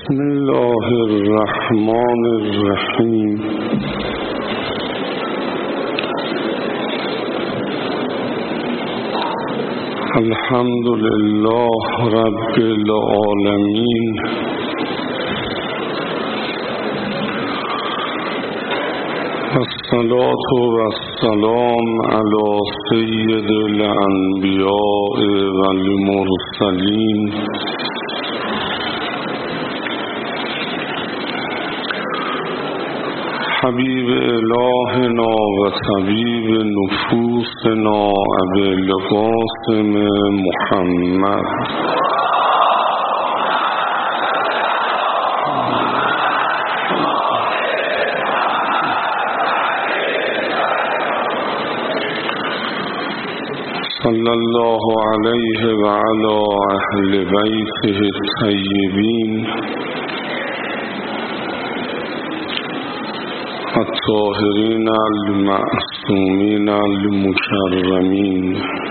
بسم الله الرحمن الرحیم. الحمد لله رب العالمین، الصلاة والسلام علی سید الانبیاء والمرسلین حبیب الهنا و طبیب نفوسنا ابی القاسم محمد صلی الله علیه و علی اهل بیته الطیبین الطاهرین المعصومین المکرمین.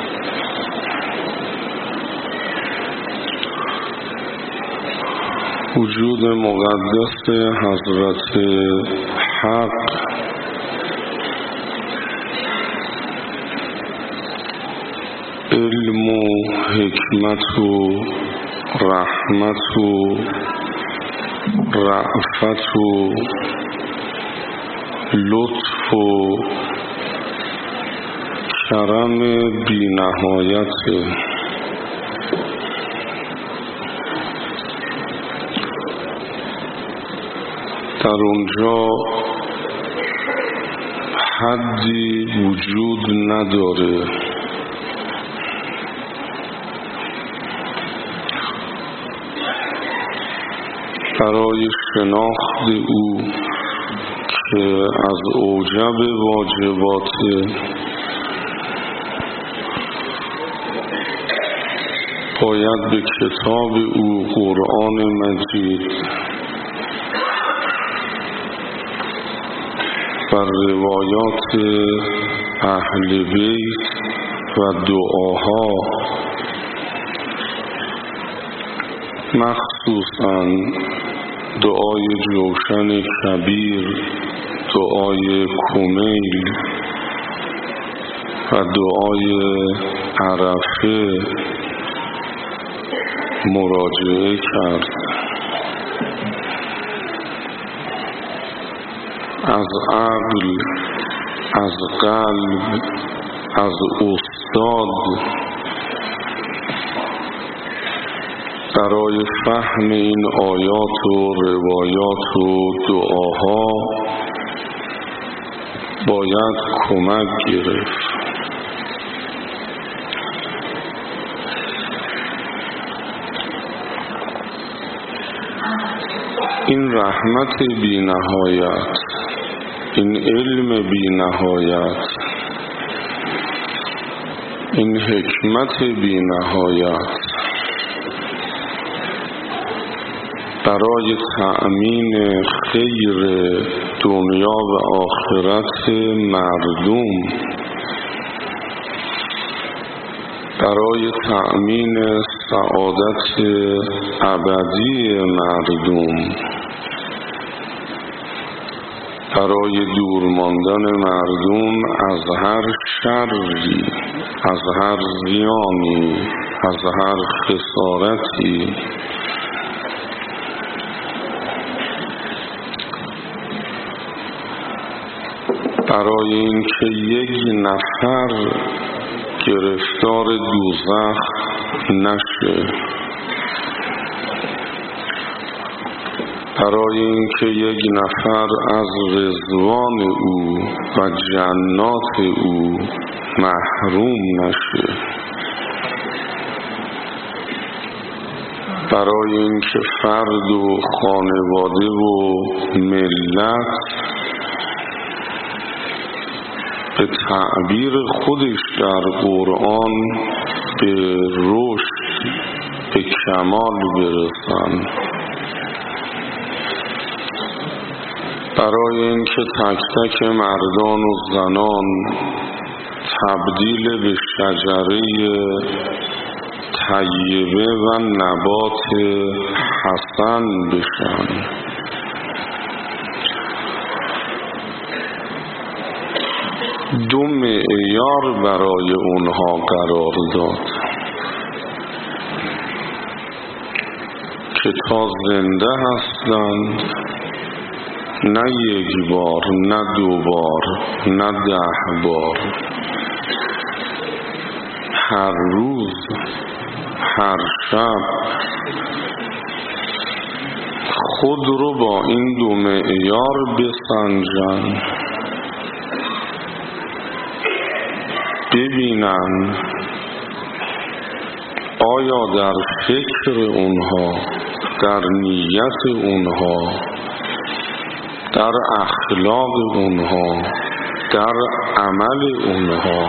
وجود مقدس حضرت حق علم و حکمت و رحمت و رأفت و لطف و کرم بی نهایت. در اونجا حدی وجود نداره. برای شناخت او که از اوجب واجبات باید به کتاب او قرآن مجید و روایات اهل بیت و دعاها، مخصوصاً دعای جوشن کبیر، دعای کمیل و دعای عرفه مراجعه کرد. از عقل، از قلب، از استاد برای فهم این آیات و روایات و دعاها باید کمک گرفت. این رحمت بی نهایت، این علم بی نهایت، این حکمت بی نهایت برای تأمین خیر دنیا و آخرت مردم، برای تأمین سعادت ابدی مردم، برای دور ماندن مردم از هر شری، از هر زیانی، از هر خسارتی. برای اینکه یک نفر گرفتار دوزخ نشه، برای اینکه یک نفر از رضوان او و جنات او محروم نشه، برای اینکه فرد و خانواده و ملت به تعبیر خودش در قرآن به رشد، به کمال برسن، برای اینکه تک تک مردان و زنان تبدیل به شجره طیبه و نبات حسن بشن. دو معیار برای اونها قرار داد که تا زنده هستند نه یک بار، نه دو بار، نه 10 بار، هر روز، هر شب خود رو با این دو معیار بسنجن، ببینن آیا در فکر اونها، در نیت اونها، در اخلاق اونها، در عمل اونها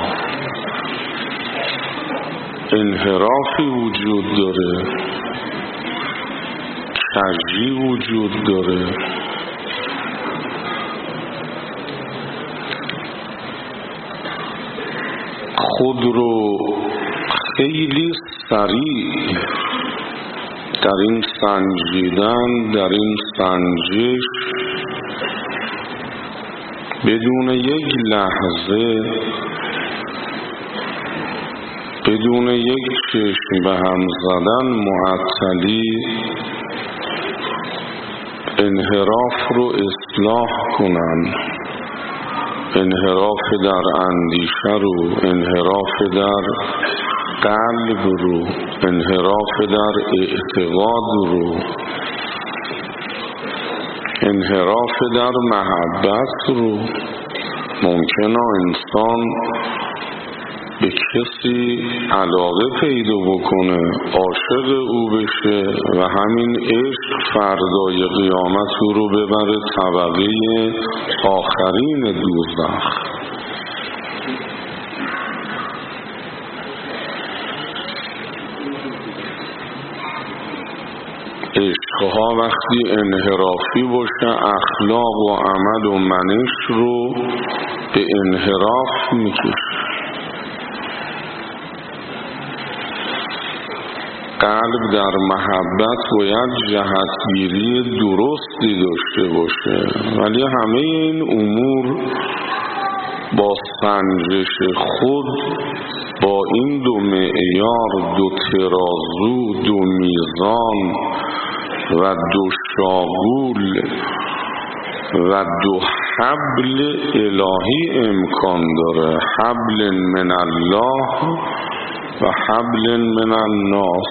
انحرافی وجود داره، کجی وجود داره. خود رو خیلی سریع در این سنجیدن، در این سنجش، بدون یک لحظه، بدون یک چشم به هم زدن معطلی، انحراف رو اصلاح کنن، انحراف در اندیشه رو، انحراف در قلب رو، انحراف در اعتقاد رو، انحراف در محبت رو. ممکنه انسان به کسی علاقه پیدا بکنه، عاشق او بشه و همین عشق فردای قیامت او رو ببره طبقه آخرین دوزخ. عشقها وقتی انحرافی باشه اخلاق و عمل و منش رو به انحراف میکشه. قلب در محبت باید جهتگیری درستی داشته باشه، ولی همه این امور با سنجش خود، با این دو معیار، دو ترازو، دو میزان و دو شاغول و دو حبل الهی امکان داره، حبل من الله و حبل من الناس.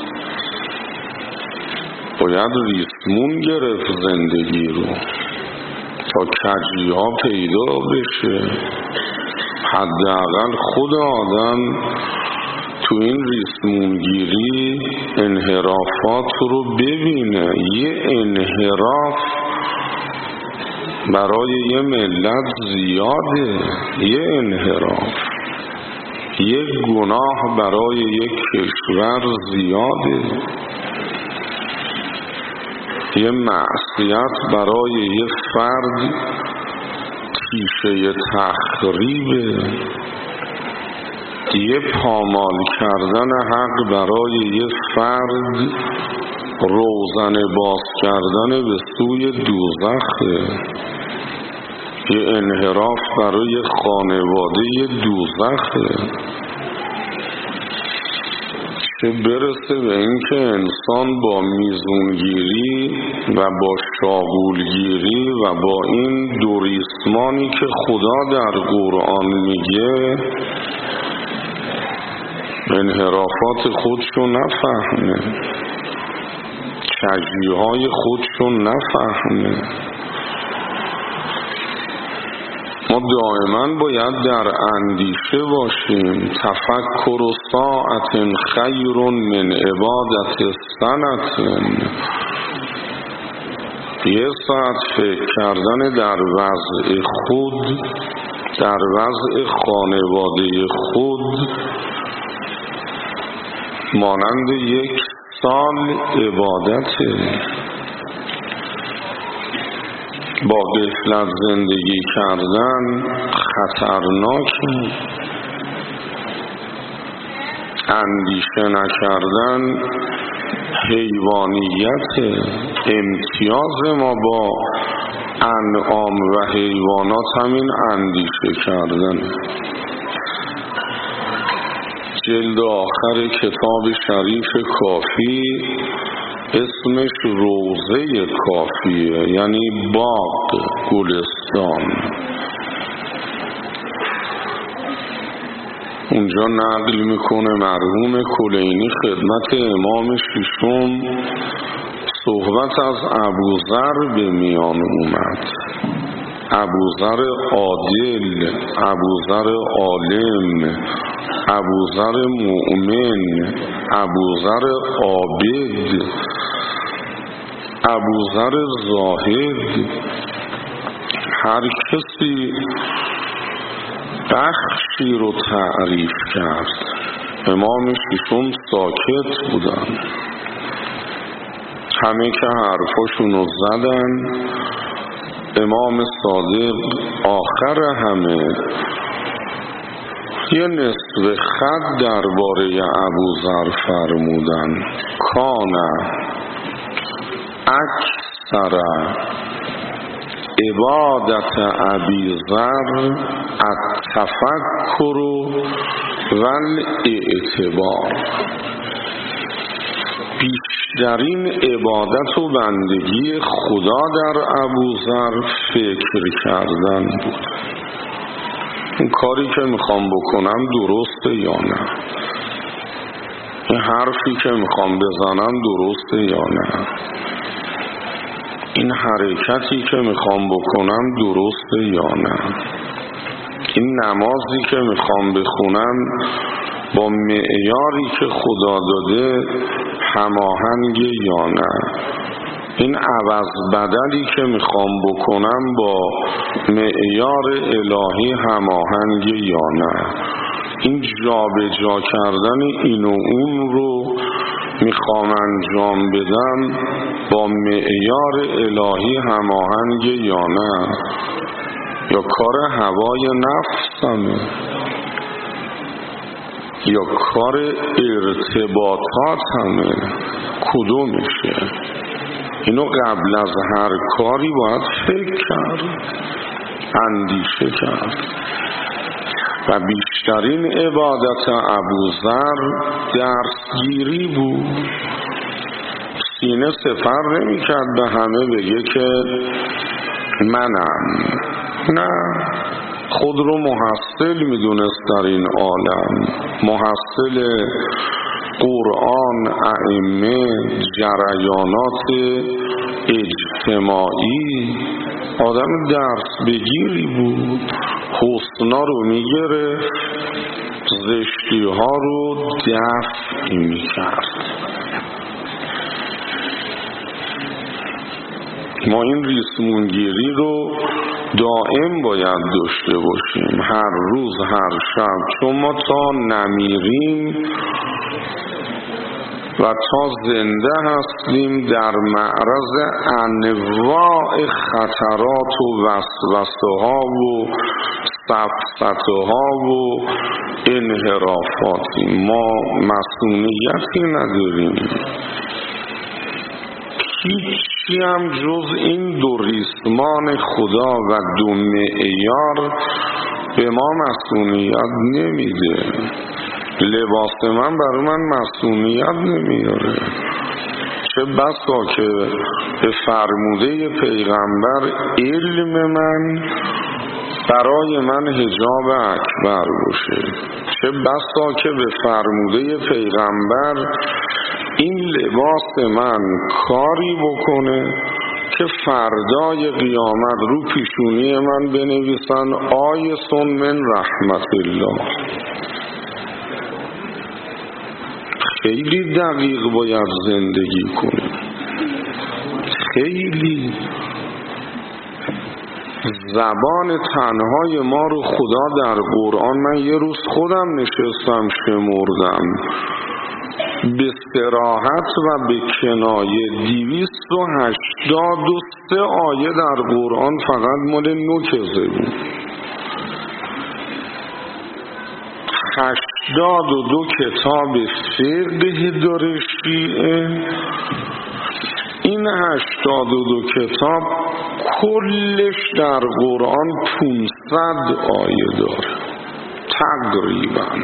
باید ریسمون گرفت زندگی رو تا کجی ها پیدا بشه. حداقل خود آدم تو این ریسمونگیری انحرافات رو ببینه. یه انحراف برای یه ملت زیاده، یه انحراف، یک گناه برای یک کشور زیاده، یه معصیت برای یه فرد تیشه تخریبه، یه پامال کردن حق برای یه فرد روزن باز کردن به سوی دوزخه، یه انحراف برای خانواده دوزخه. چه برسه به اینکه انسان با میزونگیری و با شاغولگیری و با این دو ریسمانی که خدا در قرآن میگه انحرافات خودشو نفهمه، کجیهای خودشو نفهمه. ما دائما باید در اندیشه باشیم. تفکر و ساعت خیر من عبادت سنة. یه ساعت فکر کردن در وضع خود، در وضع خانواده خود، مانند یک سال عبادته. با غفلت زندگی کردن خطرناکه. اندیشه نکردن حیوانیت، امتیاز ما با انعام و حیوانات همین اندیشه کردن. جلد آخر کتاب شریف کافی اسمش روضه کافیه، یعنی باغ، گلستان. اونجا نقل میکنه مرحوم کلینی خدمت امام ششم صحبت از ابوذر به میان اومد. ابوذر عادل، ابوذر عالم، ابوذر مؤمن، ابوذر عابد، ابوذر زاهد. هر کسی بخشی رو تعریف کرد. امام ششم ساکت بودن، همه که حرفاشونو زدن. امام صادق آخر همه یه نصف خط درباره ابوذر فرمودن: کان اکثر عبادت ابیذر التفکر والاعتبار. بیشترین عبادت و بندگی خدا در ابوذر فکر کردن بود. این کاری که میخوام بکنم درسته یا نه؟ این حرفی که میخوام بزنم درسته یا نه؟ این حرکتی که میخوام بکنم درسته یا نه؟ این نمازی که میخوام بخونم با معیاری که خدا داده هماهنگ یا نه؟ این عوض بدلی که میخوام بکنم با معیار الهی هماهنگ یا نه؟ این جابجا کردن این و اون رو میخوام انجام بدم با معیار الهی هماهنگ یا نه؟ یا کار هوای نفسمه؟ یا کار ارتباطاتمه؟ کدومشه؟ اینو قبل از هر کاری باید فکر کرد، اندیشه کرد. و بیشترین عبادت ابوذر درسگیری بود. سینه سپر نمی کرد به همه بگه که منم، نه، خود رو محصل می دونست در این عالم، محصل قرآن، ائمه، جریانات اجتماعی، آدم درس بگیری بود. حسنا رو میگرفت، زشتی ها رو دفع میکرد. ما این ریسمونگیری رو دائم باید داشته باشیم، هر روز، هر شب، چون ما تا نمیریم و تا زنده هستیم در معرض انواع خطرات و وسوسه ها و سفسطه ها و انحرافاتی. ما مسئولیتی نداریم، هیچی هم جز این دو ریسمان خدا و دو معیار به ما مسئولیت نمیده. لباس من برای من مسئولیت نمیاره. چه بسا که به فرموده پیغمبر علم من برای من حجاب اکبر باشه، چه بسا که به فرموده پیغمبر این لباس من کاری بکنه که فردای قیامت رو پیشونی من بنویسن آیس من رحمت الله. خیلی دقیق باید زندگی کنیم، خیلی. زبان تنهای ما رو خدا در قرآن، من یه روز خودم نشستم شمردم، به صراحت و به کنایه 283 آیه در قرآن فقط مال نکزه بود. 82 کتاب فقه داره شیعه. این 82 کتاب کلش در قرآن 500 آیه داره تقریبا.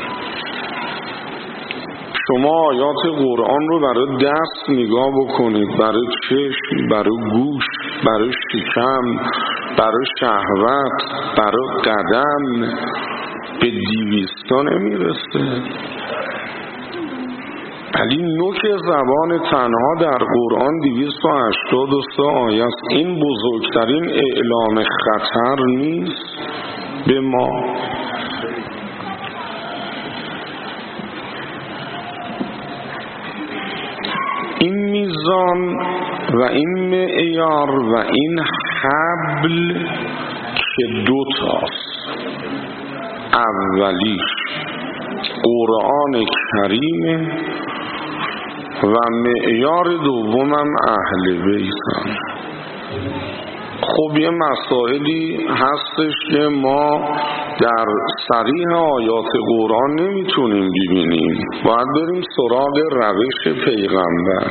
شما آیات قرآن رو برای دست نگاه بکنید، برای چشم، برای گوش، برای شکم، برای شهوت، برای قدم به 200 نمیرسه. ولی نوک زبان تنها در قرآن 283 آیه است. این بزرگترین اعلام خطر نیست به ما؟ این میزان و این معیار و این حبل که 2 تاست. اولیش قرآن کریمه و معیار دومم اهل بیتن. خب یه مسائلی هستش که ما در صریح آیات قرآن نمیتونیم ببینیم، باید بریم سراغ روش پیغمبر،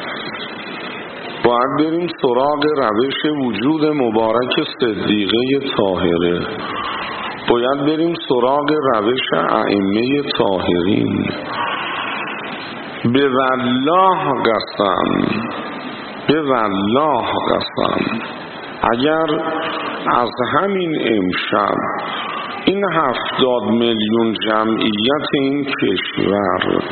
باید بریم سراغ روش وجود مبارک صدیقه طاهره، باید بریم سراغ روش ائمه طاهرین. به والله قسم اگر از همین امشب این 70 میلیون جمعیت این کشور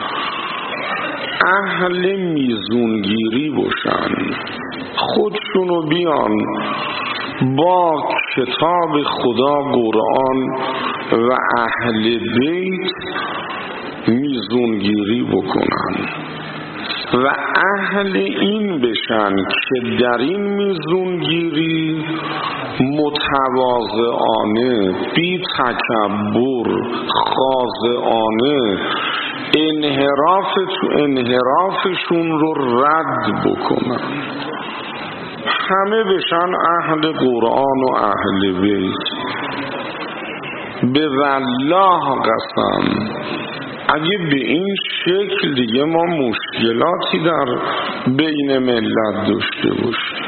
اهل میزونگیری باشن، خودشونو بیان با کتاب خدا قرآن و اهل بیت میزونگیری بکنن و اهل این بشن که در این میزونگیری متواضعانه، بی تکبر، خاضعانه انحرافشون رو رد بکنن، همه بشن اهل قرآن و اهل بیت. به والله قسم اگه به این شکل دیگه ما مشکلاتی در بین ملت داشته باشیم،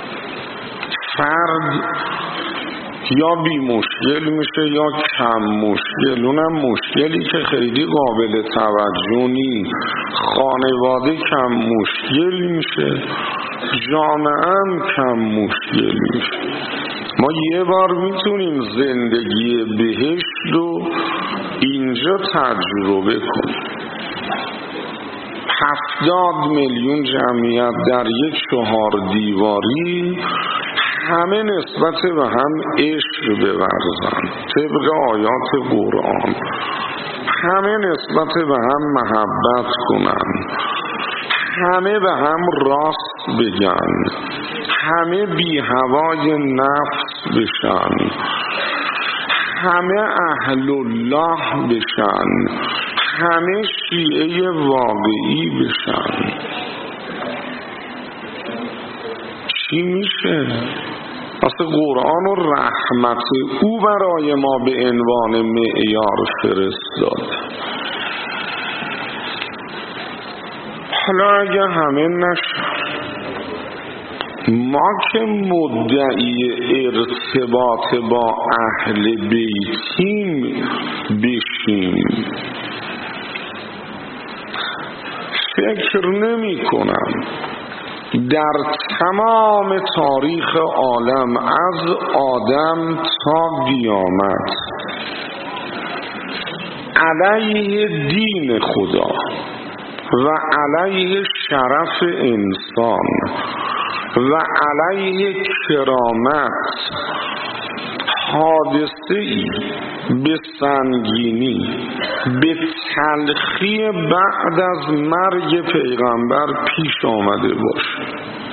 فرد یا بی مشکل میشه یا کم مشکل، اونم مشکلی که خیلی قابل توجه نیست، خانواده کم مشکل میشه، جامعه هم کم مشکل میشه. ما یه بار میتونیم زندگی بهشت رو اینجا تجربه کنیم. 70 میلیون جمعیت در یک 4 دیواری، همه نسبت به هم عشق بورزن طبق آیات قرآن، همه نسبت به هم محبت کنن، همه به هم راست بگن، همه بی هوای نفس بشن، همه اهل الله بشن، همه شیعه واقعی بشن. چی میشه؟ اصلا قرآن و رحمت او برای ما به عنوان معیار فرستاد. حالا اگه همه نشن، ما که مدعی ارتباط با اهل بیتیم بشیم، فکر نمی کنم در تمام تاریخ عالم از آدم تا قیامت علیه دین خدا و علیه شرف انسان و علیه کرامت حادثه‌ای به سنگینی، به تلخی بعد از مرگ پیغمبر پیش آمده باشه.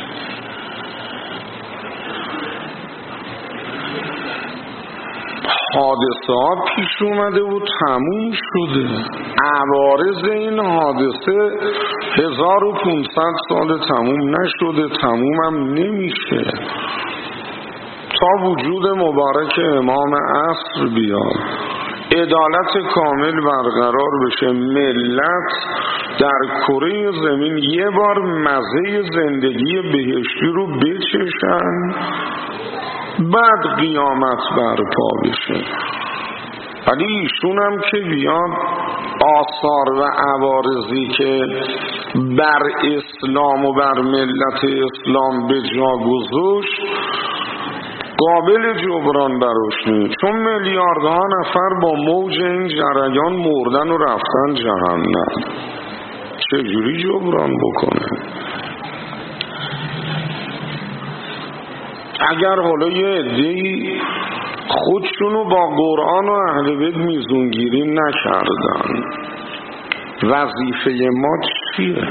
حادثه ها پیش اومده و تموم شده. عوارض این حادثه 1500 سال تموم نشده، تموم هم نمیشه تا وجود مبارک امام عصر بیاد. عدالت کامل برقرار بشه، ملت در کره زمین یه بار مزه زندگی بهشتی رو بچشن، بعد قیامت برپا بشه. ولی ایشون هم که بیاد آثار و عوارضی که بر اسلام و بر ملت اسلام به جا گذاشت قابل جبران براش نیست، چون میلیاردها نفر با موج این جریان مردن و رفتن جهنم. چجوری جبران بکنه؟ اگر حالا یه عده‌ای خودشونو با قرآن و اهل بیت میزونگیری نکردن، وظیفه ما چیه؟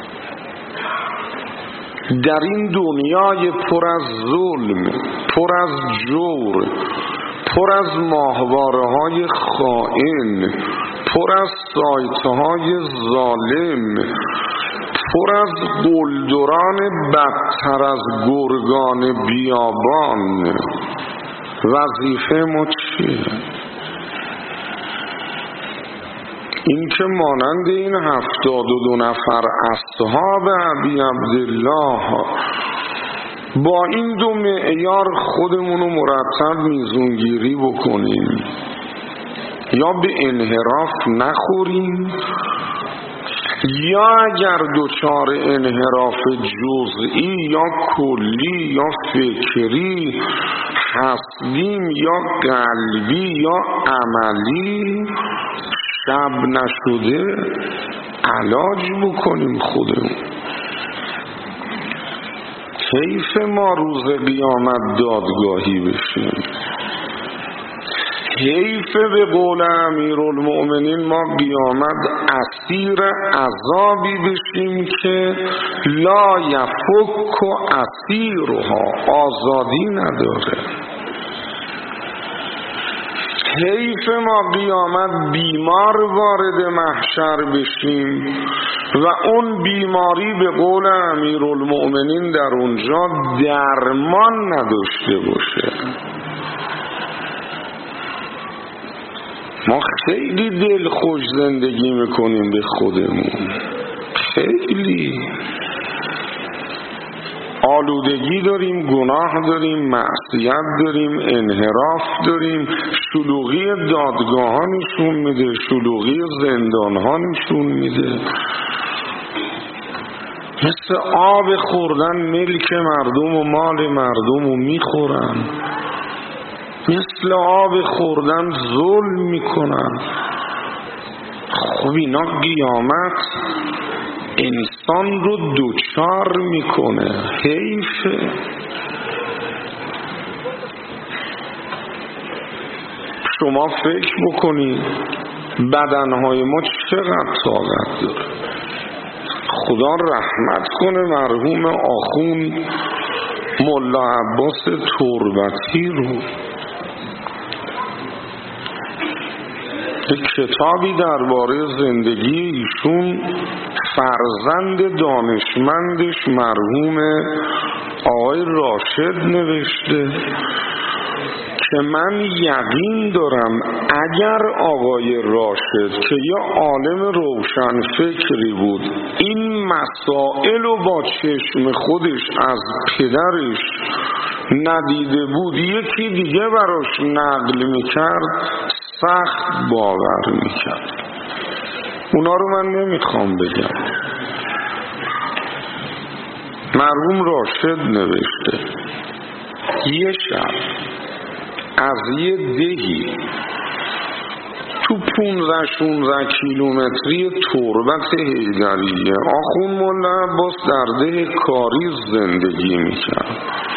در این دنیای پر از ظلم، پر از جور، پر از ماهواره های خائن، پر از سایت های ظالم، پر از قلدران بدتر از گرگان بیابان، وظیفه ما چیه؟ این که مانند این 72 نفر اصحاب ابی عبدالله با این دو معیار خودمونو مرتب میزونگیری بکنیم، یا به انحراف نخوریم، یا اگر دچار انحراف جزئی یا کلی یا فکری هستیم یا قلبی یا عملی، شب نشده علاج بکنیم خودمون. حیف ما روز قیامت دادگاهی بشیم، حیف به قول امیرالمؤمنین ما قیامت اسیر عذابی بشیم که لا یفک اسیرها، آزادی نداره. حیف ما قیامت بیمار وارد محشر بشیم و اون بیماری به قول امیرالمؤمنین در اونجا درمان نداشته باشه. ما خیلی دلخوش زندگی میکنیم به خودمون، خیلی آلودگی داریم، گناه داریم، معصیت داریم، انحراف داریم، شلوغی دادگاه ها نشون میده، شلوغی زندان ها نشون میده. مثل آب خوردن ملک مردم و مال مردم رو میخورن، مثل آب خوردن ظلم میکنن. خب اینا قیامت انسان رو دوچار میکنه، حیفه. شما فکر بکنید بدنهای ما چقدر طاقت داره. خدا رحمت کنه مرحوم آخوند ملا عباس تربتی رو. یک کتابی درباره زندگی ایشون فرزند دانشمندش مرحوم آقای راشد نوشته که من یقین دارم اگر آقای راشد که یه عالم روشن فکری بود این مسائل رو با چشم خودش از پدرش ندیده بود، یکی دیگه براش نقل میکرد، سخت باور میکرد. اونا رو من نمیخوام بگم. مرحوم راشد نوشته یه شب از یه دهی تو 15-16 کیلومتری تربت حیدریه آخوند ملا عباس در ده کاریز زندگی میکرد.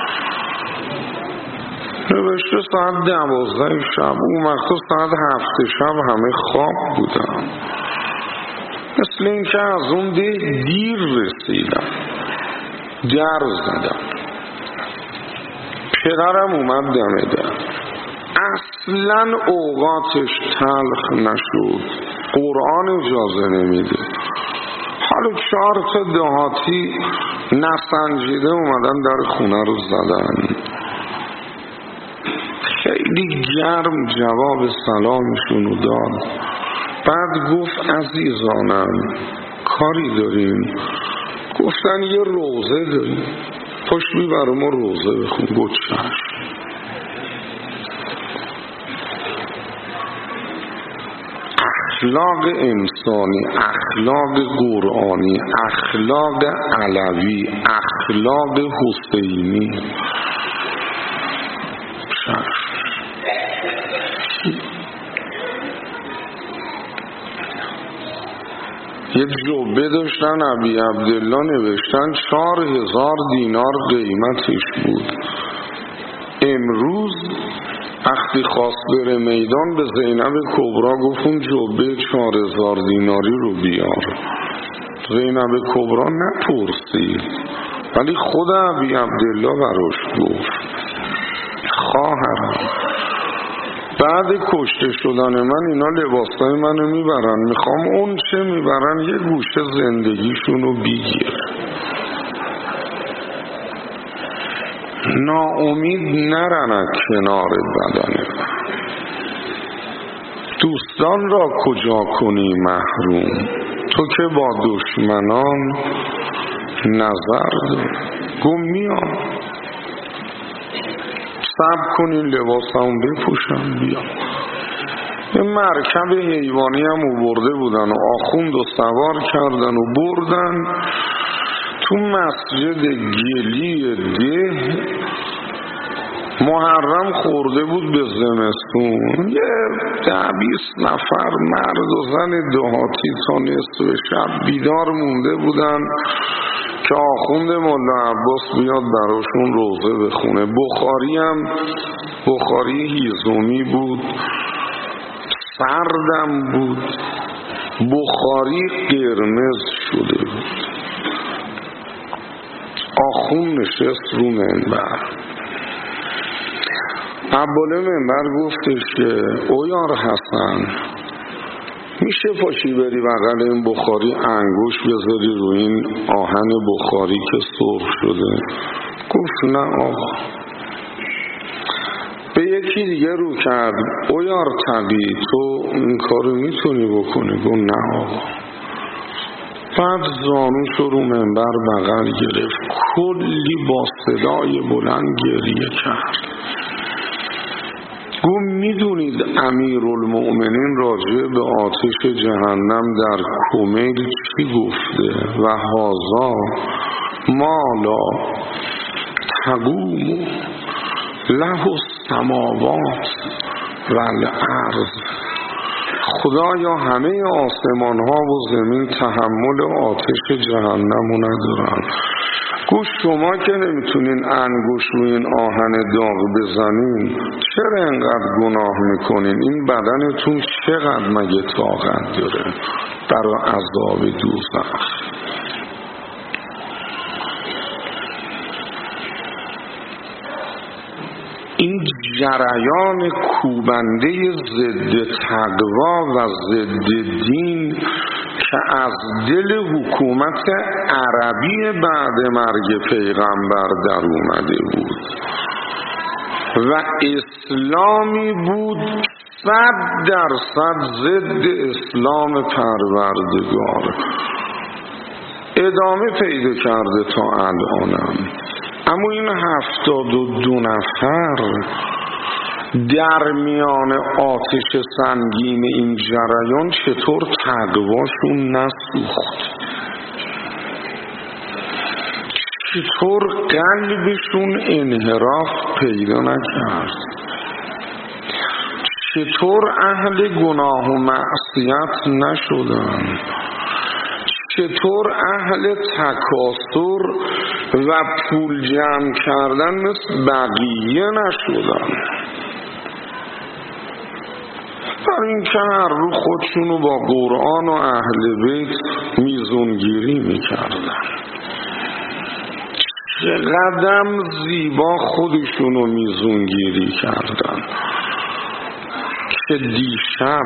نوشته ساعت 12 شب، اون وقتا ساعت 7 شب همه خواب بودن، مثل این که از اون ده دیر رسیدم، در زدم. پدرم اومد دمه در، اصلا اوقاتش تلخ نشد، قرآن اجازه نمیده. حالا 4 تا دهاتی نسنجیده اومدن در خونه رو زدن. خیلی خیلی گرم جواب سلامشون رو داد. بعد گفت عزیزانم کاری داریم؟ گفتن یه روزه داریم، پشت میبرم ما روزه بخون. گفت چشم. اخلاق انسانی، اخلاق قرآنی، اخلاق علوی، اخلاق حسینی. یه جبه داشتن ابی عبدالله نوشتن 4000 دینار قیمتش بود. امروز وقتی خواست بره میدان به زینب کبرا گفت اون جبه 4000 دیناری رو بیار. زینب کبرا نپرسید ولی خود ابی عبدالله براش گفت خواهرم بعد کشته شدن من اینا لباسای منو میبرن، میخوام اون چه میبرن یه گوشه زندگیشونو بگیر. ناامید نرن کنار بدن. دوستان را کجا کنی محروم، تو که با دشمنان نظر داری. گم میام صبر کنین لباسمو بپوشم بیام. یه مرکب حیوانی هم آورده بودن و آخوند و سوار کردن و بردن تو مسجد گلی ده. محرم خورده بود به زمستون. یه 10-20 نفر مرد و زن دهاتی تا نصف شب بیدار مونده بودن که آخوند مولا عباس بیاد براشون روزه بخونه. بخاری هم بخاری هیزومی بود، سردم بود، بخاری قرمز شده بود. آخوند نشست رو منبر. عباله منبر گفتش که او یار حسن میشه پاشی بری بغل این بخاری انگوش بذاری رو این آهن بخاری که سرخ شده؟ گفت نه آقا. به یکی دیگه رو کرد او یار تقی تو این کارو میتونی بکنی؟ گفت نه آقا. بعد زانوش رو منبر بغل گرفت، کلی با صدای بلند گریه کرد. گفت میدونید امیرالمؤمنین راجع به آتش جهنم در کمیل چی گفته؟ و هازا مالا تقوم له السماوات و الارض. خدایا همه آسمان ها و زمین تحمل آتش جهنم رو ندارن. گوش شما که نمیتونین انگوش روی این آهن داغ بزنین چرا انقدر گناه میکنین؟ این بدنتون چقدر مگه طاقت داره برای عذاب دوزخ؟ این جریان کوبنده ضد تقوا و ضد دین که از دل حکومت عربی بعد مرگ پیغمبر در اومده بود و اسلامی بود 100% ضد اسلام پروردگار ادامه پیدا کرده تا الانم. اما این 72 نفر در میان آتش سنگین این جریان چطور تقواشون نسوخت؟ چطور قلبشون انحراف پیدا نکرد؟ چطور اهل گناه و معصیت نشدن؟ چطور اهل تکاثر و پول جمع کردن مثل بقیه نشدن؟ برای این که هر رو خودشونو با قرآن و اهل بیت میزونگیری میکردن. چقدر زیبا خودشونو میزونگیری کردن که دیشب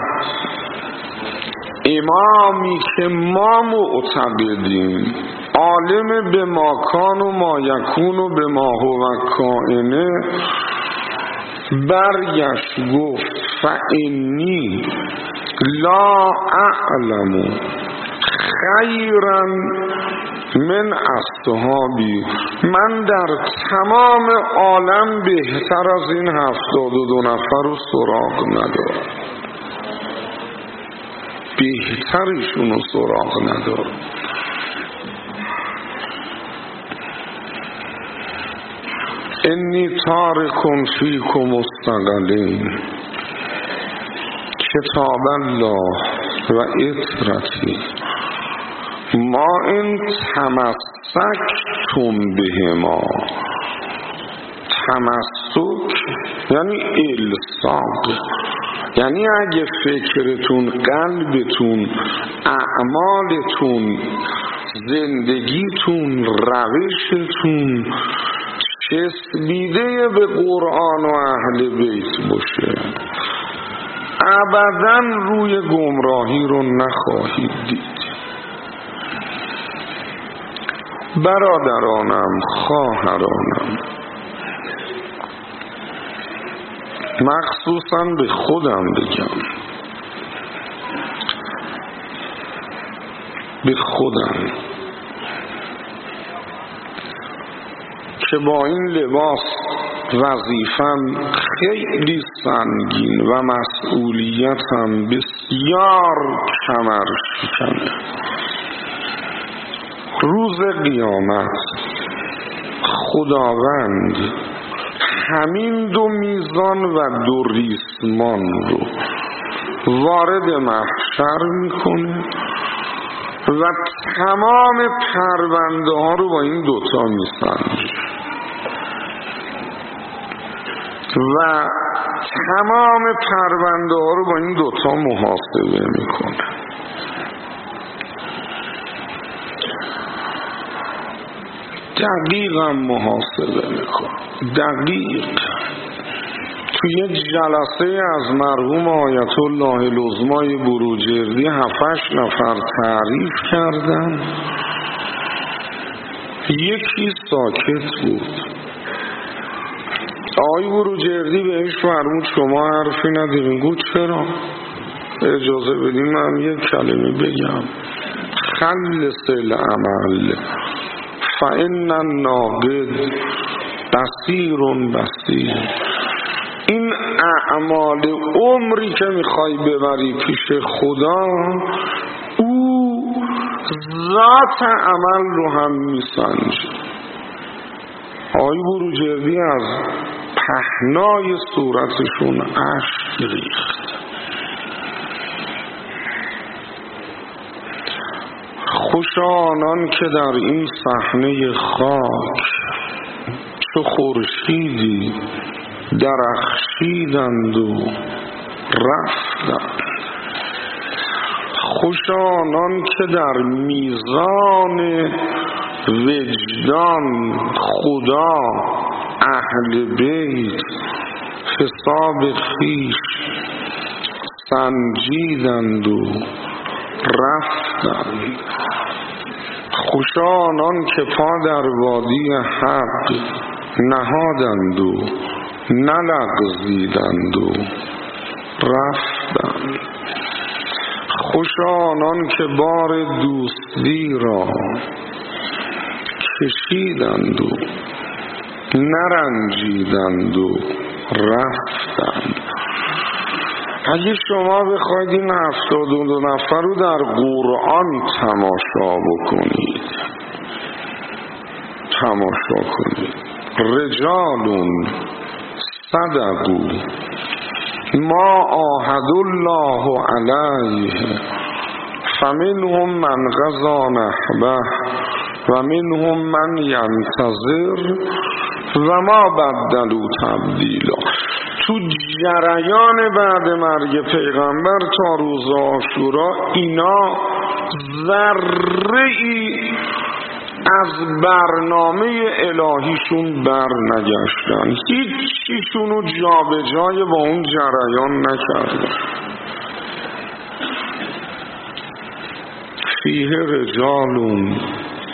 امامی که ما معتقدیم عالم به ما کان و ما یکون و به ما هو کائنه برگشت گفت فانی لا اعلم خیرا من اصحابی، من در تمام عالم بهتر از این 72 نفر رو سراغ ندارم، بهترشون رو سراغ ندارم. انی تارکن فیکم الثقلین کتاب الله و اطرتی ما این تمسکتم بهما. تمسک یعنی الصاق، یعنی اگه فکرتون، قلبتون، اعمالتون، زندگیتون، روشتون چسبیده به قرآن و اهل بیت باشه، ابداً روی گمراهی رو نخواهید دید. برادرانم، خواهرانم، مخصوصاً به خودم بگم، به خودم که با این لباس وظیفم خیلی سنگین و مسئولیتم بسیار کمر شکنه. روز قیامت خداوند همین 2 میزان و 2 ریسمان رو وارد محشر میکنه و تمام پرونده ها رو با این 2 تا میسنجه و تمام پرونده ها رو با این 2 تا محاسبه میکنه. دقیقا محاسبه میکنه، دقیق. توی جلسه از مرحوم آیت الله العظمای بروجردی 7-8 نفر تعریف کردن، یکی ساکت بود. آقای بروجردی بهش فرمود شما حرفی ندارین؟ گفت چرا؟ اجازه بدین من یک کلمه بگم. خلص العمل فإن الناقد بصیر بصیر. این اعمال عمری که میخوای ببری پیش خدا، او ذات عمل رو هم میسنجه. آقای بروجردی از پهنای صورتشون اشک ریخت. خوش آنان که در این صحنه خاک چو خورشیدی درخشیدند و رفتند. خوش آنان که در میزان وجدان خدا اهل بیت حساب خویش سنجیدند و رفتند. خوش آنان که پا در وادی حق نهادند و نلغزیدند و رفتند. خوش آنان که بار دوستی را کشیدند و نرنجیدند و رفتند. اگه شما بخواید این 72 نفر رو در قرآن تماشا بکنید، تماشا کنید، رجال صدقوا ما عاهدوا الله علیه فمنهم من قضی نحبه و منهم من ینتظر و ما بدلوا تبدیلا. تو جریان بعد مرگ پیغمبر تا روز عاشورا اینا ذره‌ای از برنامه الهیشون بر نگشتن، هیچ چیشونو جا به جای با اون جریان نکردن. فیه رجال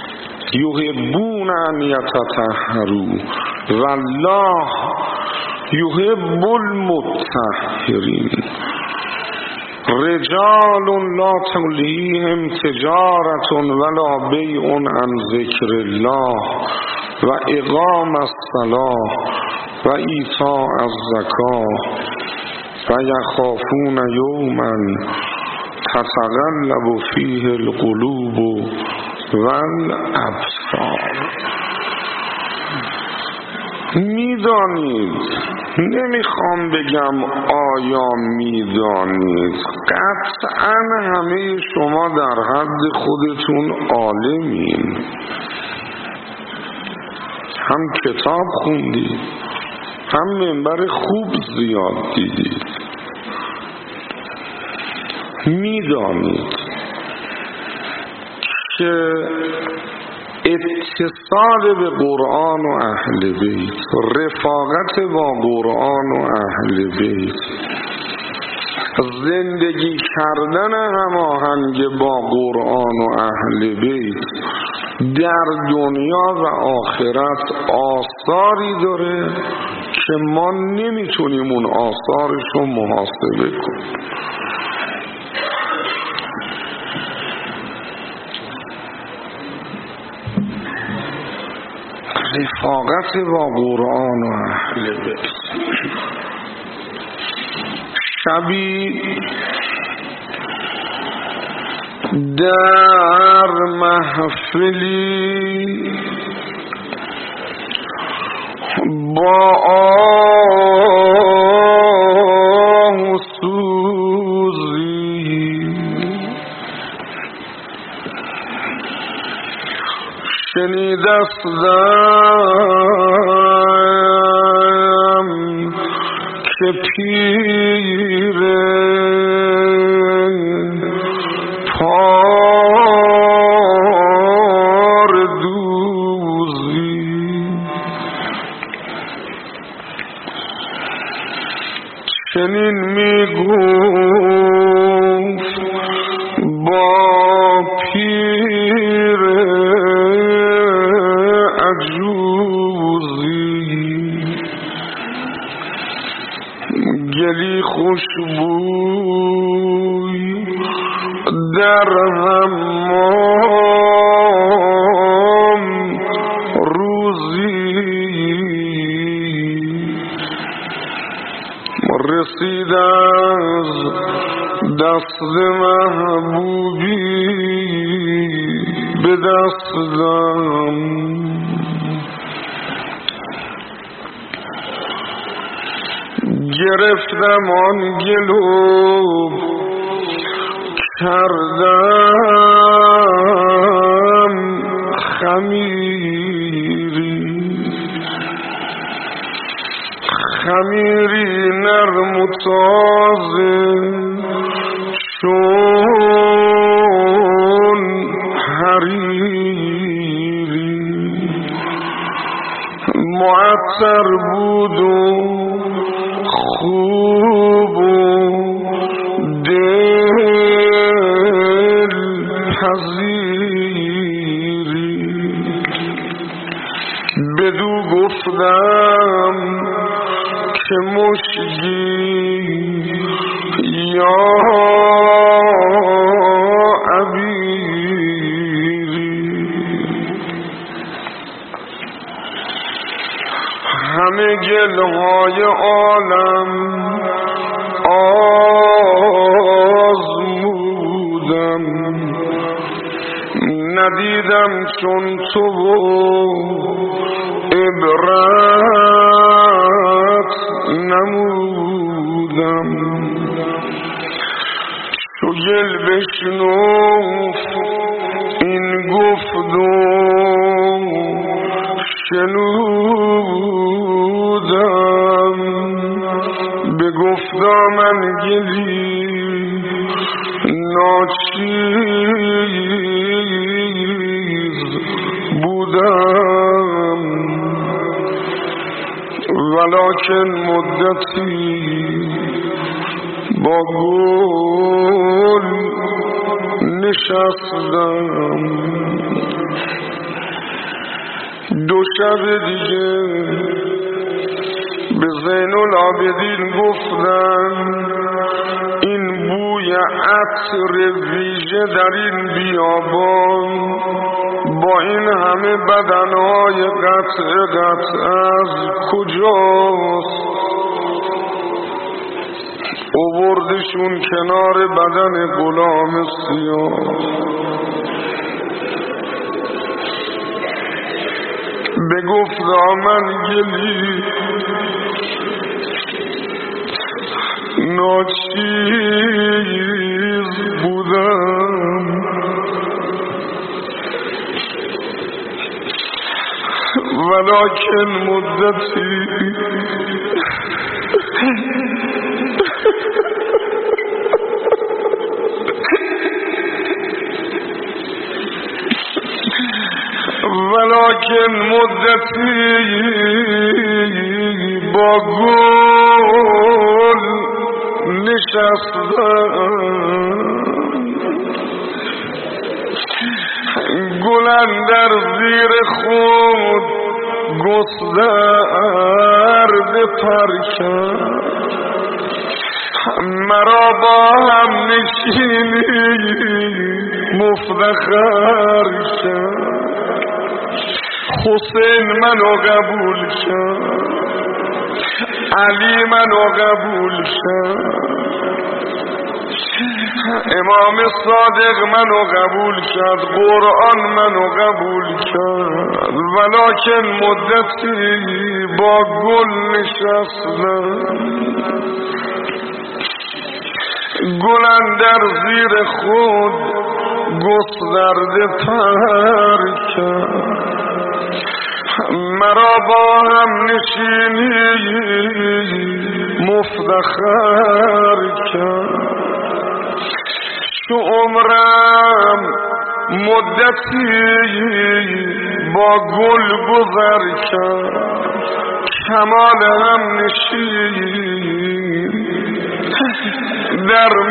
یحبون ان یتطهروا والله یحب المطهرین رجال لا تلهیهم تجارة ولا بیع عن ذکر الله و اقام الصلاة و ایتاء الزکاة و یخافون یوما تتقلب فیه القلوب والابصار. میدانید، نمیخوام بگم آیا میدانید، قطعا همه شما در حد خودتون عالمین، هم کتاب خوندید، هم منبر خوب زیاد دیدید. میدانید که اتصال به قرآن و اهل بیت، رفاقت با قرآن و اهل بیت، زندگی کردن هماهنگ با قرآن و اهل بیت در دنیا و آخرت آثاری داره که ما نمیتونیم اون آثارش رو محاسبه کنیم. رفاقت با قرآن و اهل بیت. شبی در محفلی با آه و سوزی شنیدستم که پیر پار دوزی چنین میگفت با پیر گلی خوشبوی در حمام روزی رسید از دست محبوبی به دستم گرفتم آن گلو کردم خمیری نرم و تازه چون حریری معطر بود و خوب و دل پذیری بدو گفتم که مشگی یا عبیری همه گلهای عالم آزمودم ندیدم چون تو عبرت نمودم چو گل بشنفت این گفت و شنودم بگفتا من گلی ناچیز بودم ولکن مدتی با گل نشستم دو شب دیگه به زین العابدین گفتن این بوی عطر ویژه در این بیابان با این همه بدنهای قطع از کجاست؟ آوردشون کنار بدن غلام سیاه. بگفت من گلی ناچیز بودم ولکن مدتی با گل نشستم، گل اندر زیر خود گسترده پر کرد، مرا با هم نشینی مفتخر کرد. حسین منو قبول کرد، علی منو قبول کرد، امام صادق منو قبول کرد، قرآن منو قبول کرد. ولکن مدتی با گل نشستم، گل اندر زیر خود گسترده پر کرد، مرا با هم نشینی مفتخر کرد. چو عمرم مدتی با گل گذر کرد، کمال هم نشین در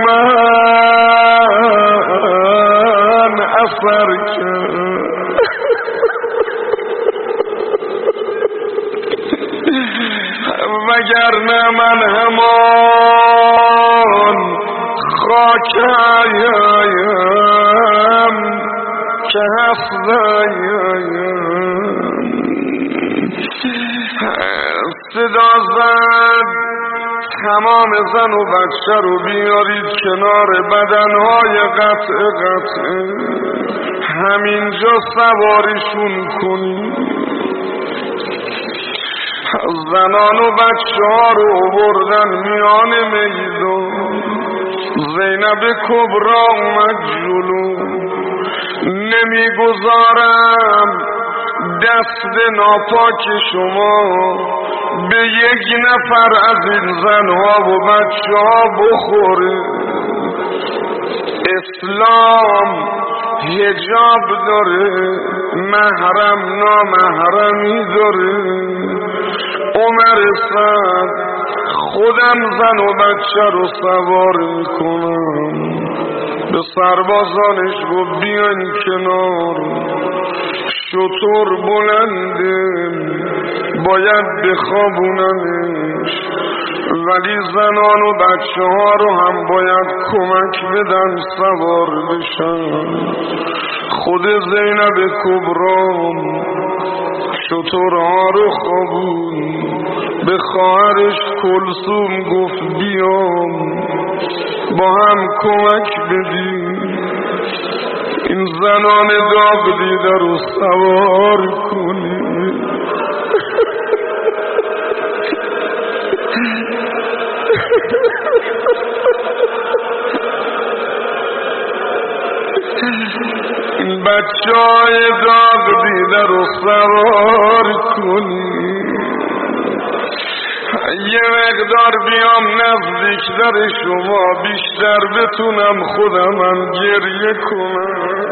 من اثر کرد. وگرنه من همان خاکیم که هستیم. صدا زد تمام زن و بچه رو بیارید کنار بدنهای قطع همینجا سوارشون کنید. زنان و بچه ها رو بردن میان میدان، زینب کبرا اومد جلو. نمیگذارم دست ناپاک شما به یک نفر از این زنها و بچه ها بخوره. اسلام حجاب داره، محرم نامحرمی داره. عمر صد خودم زن و بچه رو سوار کنم، به سربازانش گفت بیان کنار، شطور بلنده باید بخوابونمش، ولی زنان و بچه ها رو هم باید کمک بدن سوار بشن. خود زینب کبرام شطورها رو خوابون، به خواهرش کلثوم گفت بیام با هم کمک بدیم این زنان داغ دیده رو سوار کنیم. این بچه های داغ دیده رو سوار کنیم. یه مقدار بیام نزدیک در شما، بیشتر بتونم خودمم گریه کنم.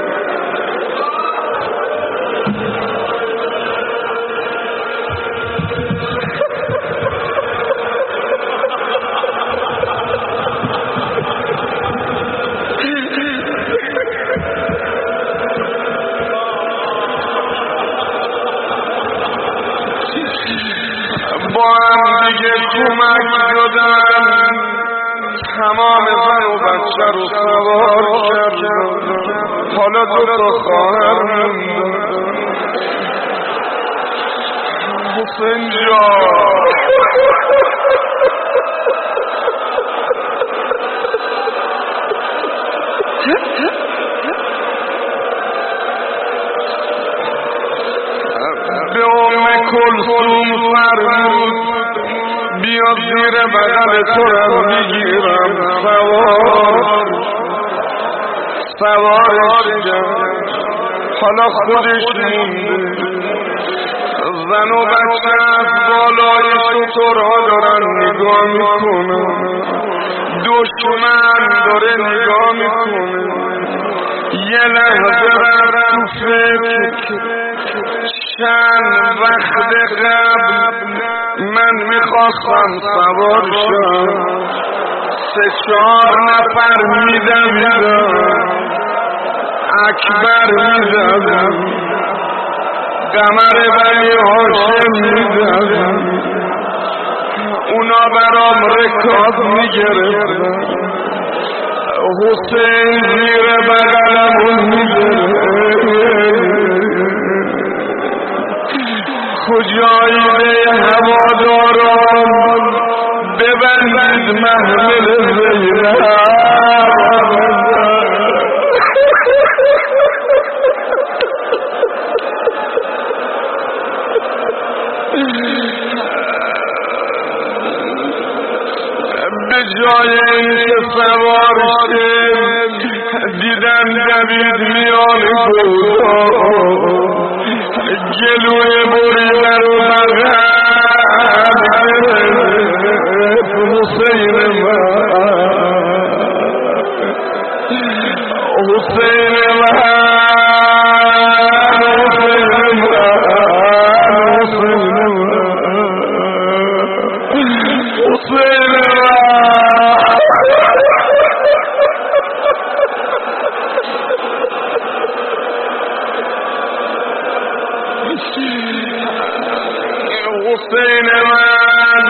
با هم دیگه کمک دادن، تمام زن و بچه رو سوار کردن. حالا 2 تا خواهر موندن. حسین جان به کلثوم فرمود بیا زیر بغل تو رو میگیرم، سوارش کرد. حالا خودش مونده، زن و بچه از بالای شترها دارن نگاه میکنن، دشمن داره نگاه میکنه. یه لحظه رفت فکر، چند وقت قبل من میخواستم سوار شم، 3-4 نفر میدویدم، اکبر میدویدم، قمر بنی هاشم میدویدم، اونا برام رکاب میگرفتن. حسین زیر بغلمون میگرفت. کجایی به هواداران ببندید محمل زینب. به جای اینکه سوار شد دیدن دوید میان گوزا، گلوی بریده رو بغل گرفت. حسین من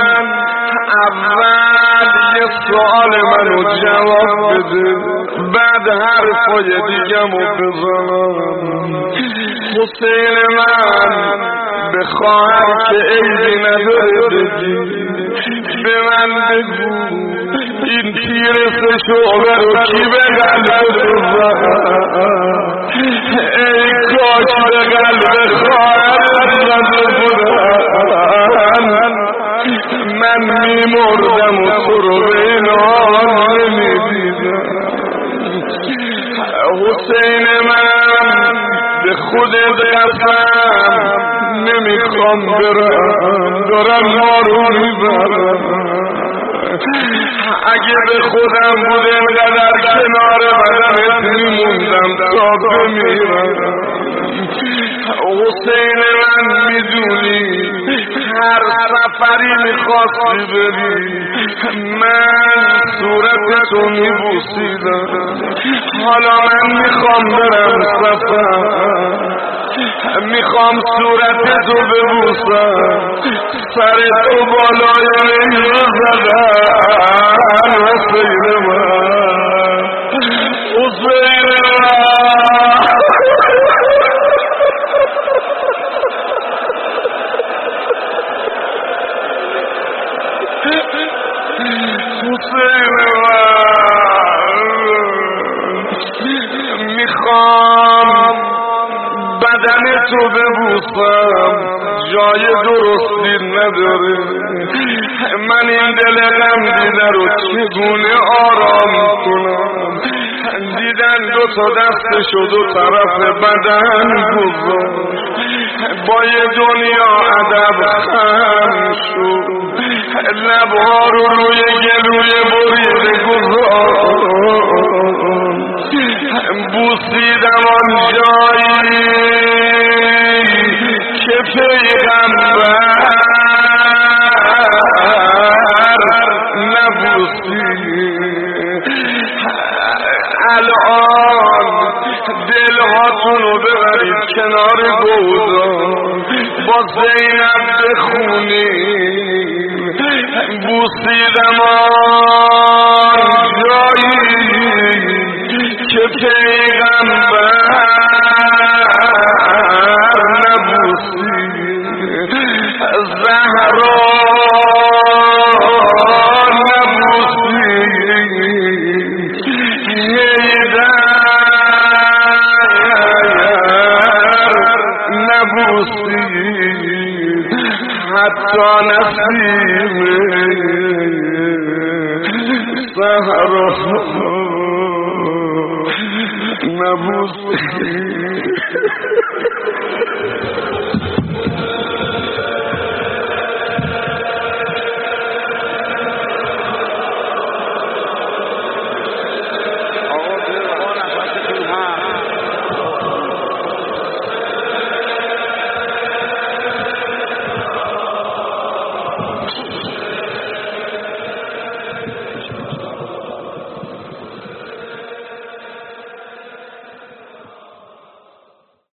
اول یه سوال منو جواب بده، بعد حرفای دیگه‌مو بزنم. حسین من به خواهر که عیبی نداره بگی، به من بگو این تیر 3 شعبه رو کی به قلب بزن؟ ای کاش به قلب خواهر زده بودن، من میمردم و تو رو به این حال نمیدیدم. حسین من به خودت قسم نمیخوام برم، دارم نارو میبرم. اگه به خودم بود اینقدر کنار بدنت میموندم تا بمیرم. حسین من میدونی هر سفری میخواستی بری من صورتتو میبوسیدم، حالا من میخوام برم سفر، میخوام صورتتو ببوسم، سرتو بالای نهیو زدن. حسین من، حسین میخوام بدن تو ببوسم، جای درستی نداره. من این دل غم دیده رو چگونه آرام کنم؟ دیدن 2 تا دستشو 2 طرف بدن گذاشت، با یه دنیا ادب خم شد، لبها رو روی گلوی بریده گذاشت. بوسیدم آن جایی که پیغمبر نبوسید. الان دلهاتونو ببرید کنار گوزا، با زینب بخونید بوسیدم جایی که پیغمبر نبوسید، زهرا نبوسید، نبوسید، حتی نسیم سهرا نبوسید.